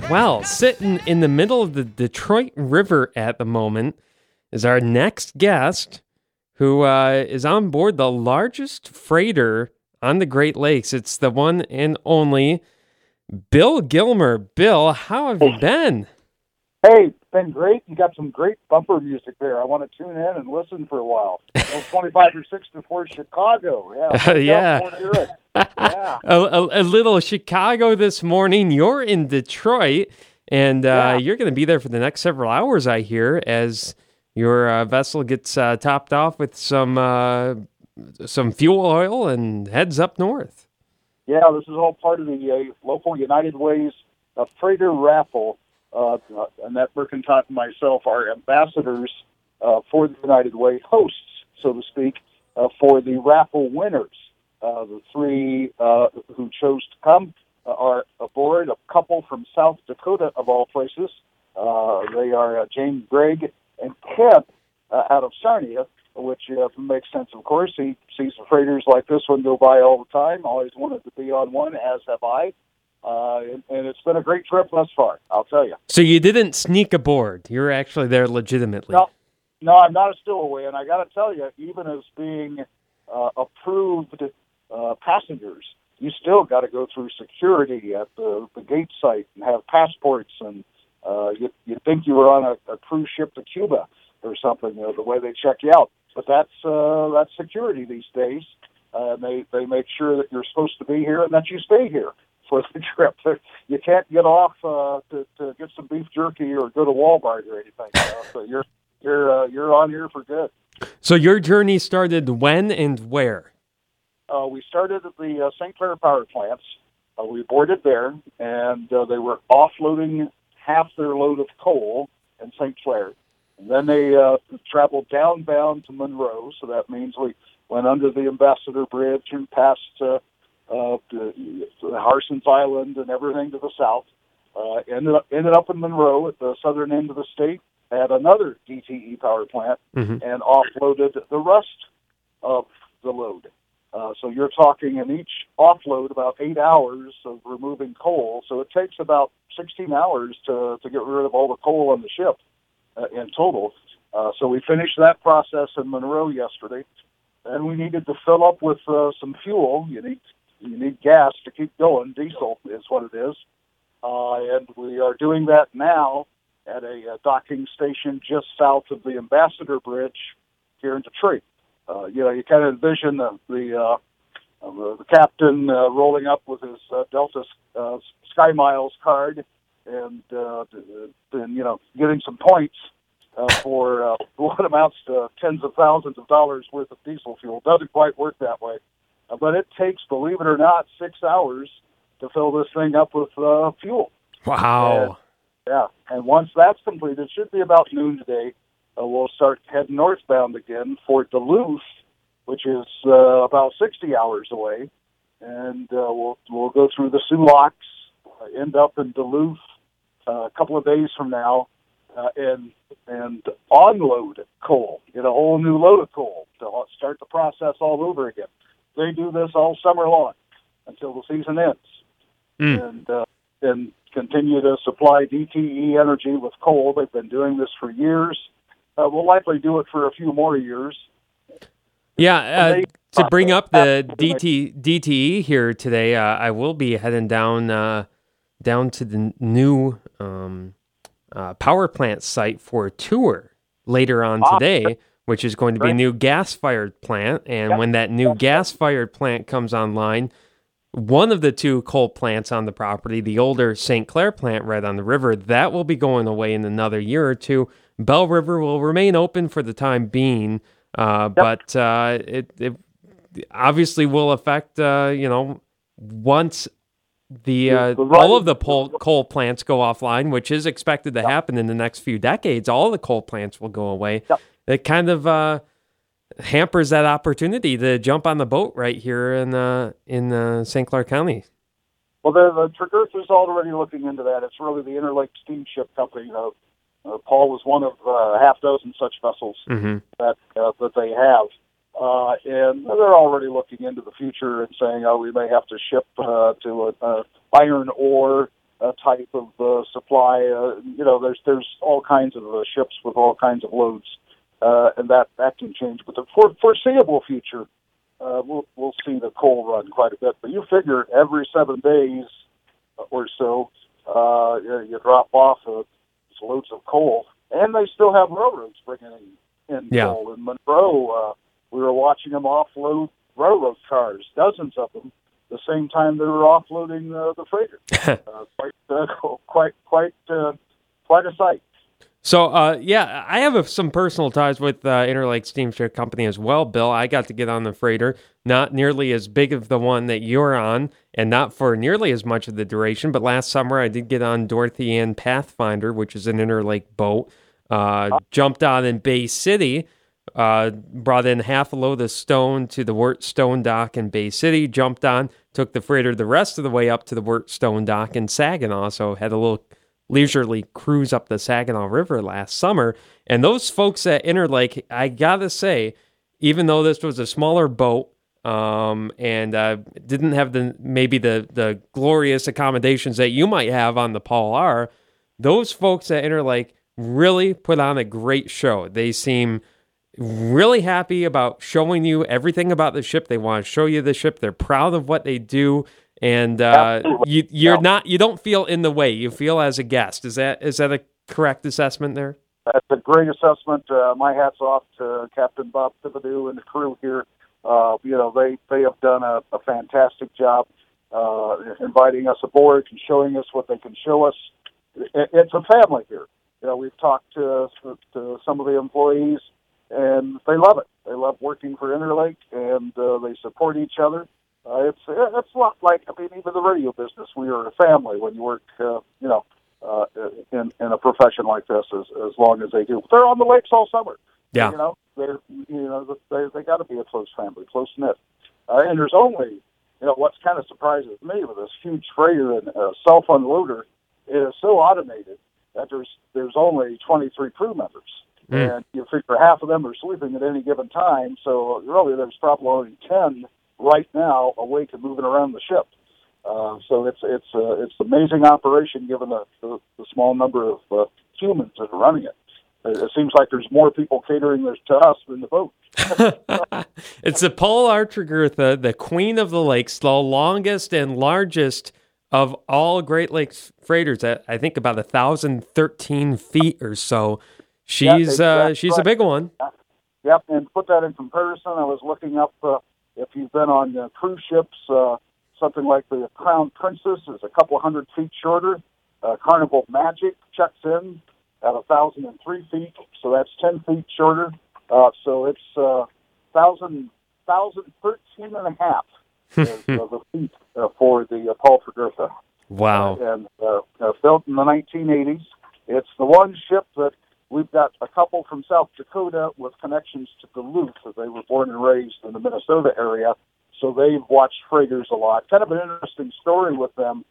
Well, sitting in the middle of the Detroit River at the moment is our next guest, who is on board the largest freighter on the Great Lakes. It's the one and only Bill Gilmer. Bill, how have you been? Hey, it's been great. You got some great bumper music there. I want to tune in and listen for a while. 25 or 6 before Chicago. Yeah. Yeah. Yeah. A little Chicago this morning. You're in Detroit, and you're going to be there for the next several hours, I hear, as your vessel gets topped off with some fuel oil and heads up north. Yeah, this is all part of the local United Way's freighter raffle. Annette Mercantile and myself are ambassadors for the United Way, hosts, so to speak, for the raffle winners. The three who chose to come are aboard, a couple from South Dakota, of all places. They are James Gregg and Kip out of Sarnia, which makes sense, of course. He sees the freighters like this one go by all the time, always wanted to be on one, as have I. And it's been a great trip thus far, I'll tell you. So you didn't sneak aboard. You were actually there legitimately. No, I'm not a stowaway, and I got to tell you, even as being approved passengers, you still got to go through security at the gate site and have passports, and you'd think you were on a cruise ship to Cuba or something, the way they check you out. But that's security these days. They make sure that you're supposed to be here and that you stay here for the trip. You can't get off to get some beef jerky or go to Walmart or anything. So you're on here for good. So your journey started when and where? We started at the St. Clair power plants. We boarded there, and they were offloading half their load of coal in St. Clair. And then they traveled downbound to Monroe, so that means we went under the Ambassador Bridge and past the Harson's Island and everything to the south. Ended up in Monroe at the southern end of the state at another DTE power plant and offloaded the rest of the load. So you're talking in each offload about 8 hours of removing coal. So it takes about 16 hours to get rid of all the coal on the ship in total. So we finished that process in Monroe yesterday. And we needed to fill up with some fuel. You need gas to keep going. Diesel is what it is. And we are doing that now at a docking station just south of the Ambassador Bridge here in Detroit. You kind of envision the captain rolling up with his Delta Sky Miles card and getting some points for what amounts to tens of thousands of dollars worth of diesel fuel. Doesn't quite work that way. But it takes, believe it or not, 6 hours to fill this thing up with fuel. Wow. And once that's completed, it should be about noon today, we'll start heading northbound again for Duluth, which is about 60 hours away. And we'll go through the Sioux Locks, end up in Duluth a couple of days from now, and unload coal, get a whole new load of coal to start the process all over again. They do this all summer long until the season ends, and continue to supply DTE Energy with coal. They've been doing this for years. We'll likely do it for a few more years. Yeah, to bring up the DTE here today, I will be heading down to the new power plant site for a tour later on today, which is going to be a new gas-fired plant. And when that new gas-fired plant comes online, one of the two coal plants on the property, the older St. Clair plant right on the river, that will be going away in another year or two. Bell River will remain open for the time being, but it obviously will affect, once all of the coal plants go offline, which is expected to happen in the next few decades. All the coal plants will go away. It kind of hampers that opportunity to jump on the boat right here in St. Clair County. Well, the Tregurth is already looking into that. It's really the Interlake Steamship Company. Paul was one of a half dozen such vessels that they have. And they're already looking into the future and saying, we may have to ship to iron ore type of supply. There's all kinds of ships with all kinds of loads, and that can change. But the foreseeable future, we'll see the coal run quite a bit. But you figure every 7 days or so, you drop off loads of coal, and they still have railroads bringing in coal. In Monroe, we were watching them offload railroad cars, dozens of them, the same time they were offloading the freighter. Quite a sight. So, I have some personal ties with Interlake Steamship Company as well, Bill. I got to get on the freighter, not nearly as big of the one that you're on, and not for nearly as much of the duration, but last summer I did get on Dorothy Ann Pathfinder, which is an Interlake boat, jumped on in Bay City, brought in half a load of stone to the Wirt Stone Dock in Bay City, jumped on, took the freighter the rest of the way up to the Wirt Stone Dock in Saginaw, so had a little leisurely cruise up the Saginaw River last summer. And those folks at Interlake, I gotta say, even though this was a smaller boat and didn't have the glorious accommodations that you might have on the Paul R, those folks at Interlake really put on a great show. They seem really happy about showing you everything about the ship. They want to show you the ship. They're proud of what they do. And you don't feel in the way. You feel as a guest. Is that a correct assessment there? That's a great assessment. My hat's off to Captain Bob Thibodeau and the crew here. They have done a fantastic job inviting us aboard and showing us what they can show us. It's a family here. We've talked to some of the employees, and they love it. They love working for Interlake, and they support each other. It's a lot like, even the radio business. We are a family when you work, in a profession like this, as long as they do. They're on the lakes all summer. Yeah. They got to be a close family, close knit. And there's only, what's kind of surprises me with this huge freighter and self unloader, it is so automated that there's only 23 crew members. And you figure half of them are sleeping at any given time, so really there's probably only 10 right now awake and moving around the ship. So it's an amazing operation given the small number of humans that are running it. It seems like there's more people catering this to us than the boat. It's the Paul R. Tregurtha, the Queen of the Lakes, the longest and largest of all Great Lakes freighters, at I think about 1,013 feet or so. She's a big one. Yep, and to put that in comparison, I was looking up if you've been on cruise ships, something like the Crown Princess is a couple hundred feet shorter. Carnival Magic checks in at 1,003 feet, so that's 10 feet shorter. So it's 1,013 and a half the feet for the Paul Tregurtha. Wow. And built in the 1980s. It's the one ship that we've got a couple from South Dakota with connections to Duluth. They were born and raised in the Minnesota area, so they've watched freighters a lot. Kind of an interesting story with them.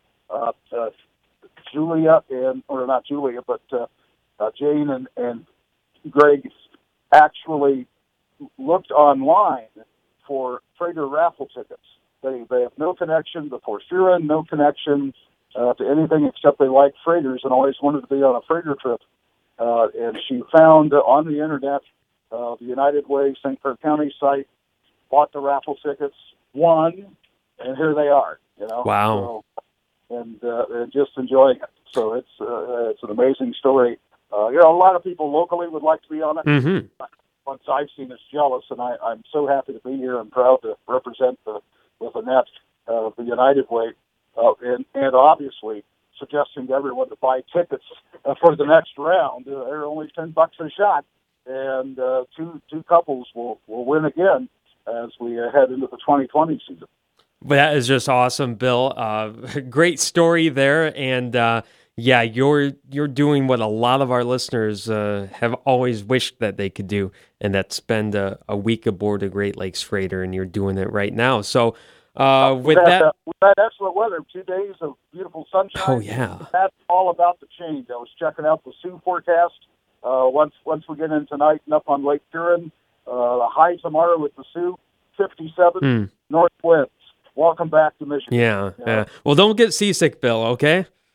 Jane and Greg actually looked online for freighter raffle tickets. They have no connection to Porphyrin, no connection to anything except they like freighters and always wanted to be on a freighter trip. And she found on the internet the United Way St. Clair County site, bought the raffle tickets, won, and here they are. Wow. So, and just enjoying it. So it's an amazing story. A lot of people locally would like to be on it. Mm-hmm. Once I've seen it's jealous, and I'm so happy to be here and proud to represent with Annette the United Way, and obviously suggesting to everyone to buy tickets for the next round. They're only $10 a shot, and two couples will win again as we head into the 2020 season. That is just awesome, Bill. Great story there, and you're doing what a lot of our listeners have always wished that they could do, and that's spend a week aboard a Great Lakes freighter, and you're doing it right now. So with that excellent weather, 2 days of beautiful sunshine. Oh yeah, that's all about to change. I was checking out the Sioux forecast. Once we get in tonight and up on Lake Huron, the high tomorrow with the Sioux, 57 north winds. Welcome back to Michigan. Yeah. Well, don't get seasick, Bill. Okay.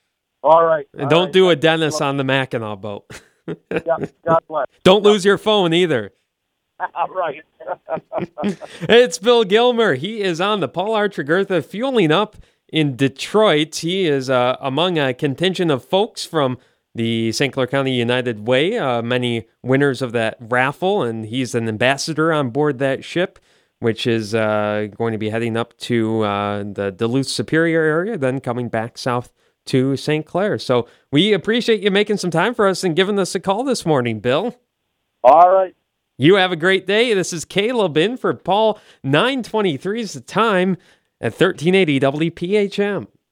All right. And don't do a Dennis on the Mackinac boat. Yeah, God bless. Don't lose your phone either. Right. It's Bill Gilmer. He is on the Paul R. Tregurtha Fueling Up in Detroit. He is among a contingent of folks from the St. Clair County United Way, many winners of that raffle, and he's an ambassador on board that ship, which is going to be heading up to the Duluth Superior area, then coming back south to St. Clair. So we appreciate you making some time for us and giving us a call this morning, Bill. All right. You have a great day. This is Caleb in for Paul. 9:23 is the time at 1380 WPHM.